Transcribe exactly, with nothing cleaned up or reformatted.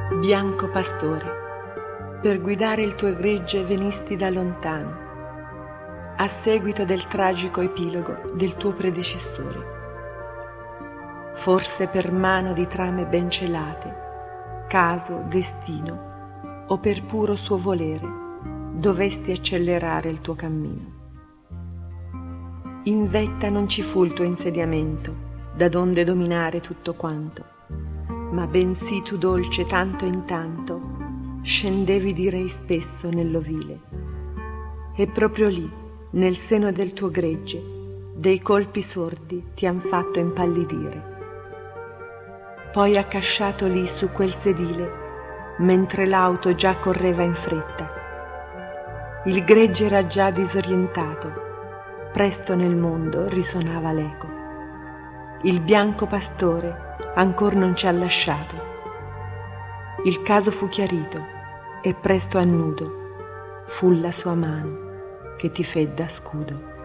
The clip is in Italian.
Bianco pastore, per guidare il tuo gregge venisti da lontano, a seguito del tragico epilogo del tuo predecessore. Forse per mano di trame ben celate, caso, destino, o per puro suo volere, dovesti accelerare il tuo cammino. In vetta non ci fu il tuo insediamento, da donde dominare tutto quanto, ma bensì tu dolce tanto in tanto scendevi direi spesso nell'ovile, e proprio lì, nel seno del tuo gregge, dei colpi sordi ti han fatto impallidire. Poi accasciato lì su quel sedile, mentre l'auto già correva in fretta, il gregge era già disorientato, presto nel mondo risonava l'eco. Il bianco pastore ancor non ci ha lasciato. Il caso fu chiarito e presto a nudo fu la sua mano che ti fé da scudo.